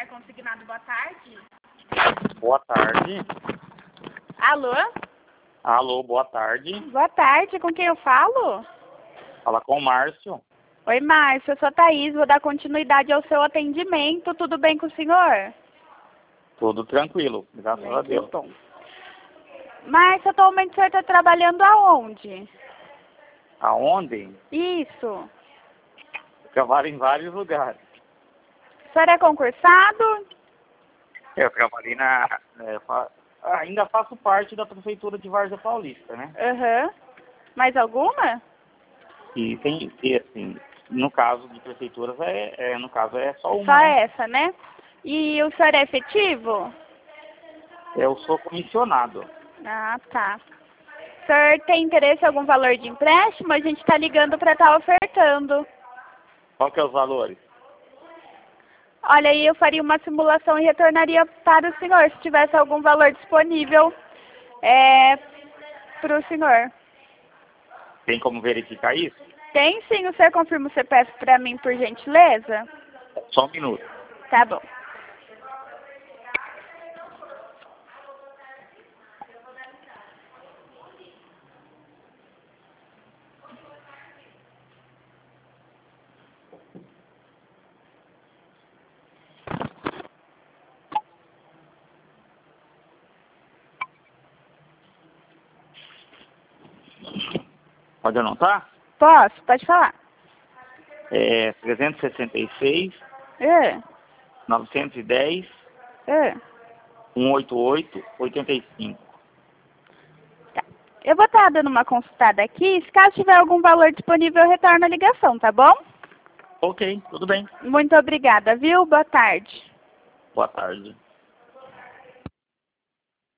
Consignado, boa tarde. Boa tarde. Alô? Alô, boa tarde. Boa tarde, com quem eu falo? Fala com o Márcio. Oi, Márcio, eu sou a Thaís, vou dar continuidade ao seu atendimento. Tudo bem com o senhor? Tudo tranquilo, graças a Deus. Que bom. Márcio, atualmente o senhor está trabalhando aonde? Aonde? Isso. Trabalho em vários lugares. O senhor é concursado? Eu trabalhei ainda faço parte da Prefeitura de Várzea Paulista, né? Aham. Mais alguma? E assim, no caso de prefeituras, no caso é só uma, Só né? essa, né? E o senhor é efetivo? Eu sou comissionado. Ah, tá. O senhor tem interesse em algum valor de empréstimo? A gente está ligando para estar ofertando. Qual que é os valores? Olha, aí eu faria uma simulação e retornaria para o senhor, se tivesse algum valor disponível para o senhor. Tem como verificar isso? Tem sim, o senhor confirma o CPF para mim, por gentileza? Só um minuto. Tá bom. Pode anotar? Posso? Pode falar. 366, É, 910, é. 188, 85. Tá. Eu vou estar dando uma consultada aqui. Se caso tiver algum valor disponível, eu retorno a ligação, tá bom? Ok, tudo bem. Muito obrigada, viu? Boa tarde. Boa tarde.